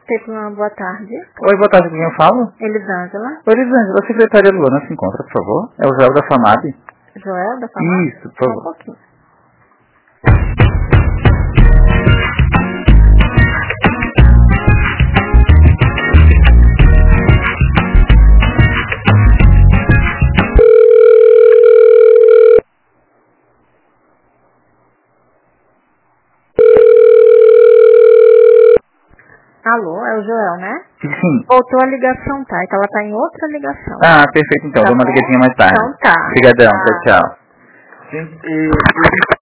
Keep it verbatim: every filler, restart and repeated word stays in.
Teve uma boa tarde. Oi, boa tarde, com quem eu falo? Elisângela. Oi, Elisângela, a secretária Luana se encontra, por favor? É o Joel da FAMAB. Joel da FAMAB? Isso, por favor. Um pouquinho. Alô, é o Joel, né? Sim. Voltou a ligação, tá? É que ela tá em outra ligação. Ah, perfeito, então. Tá Dou uma bom? ligadinha mais tarde. Então tá. Obrigadão, Tá. tchau, tchau. Gente, e-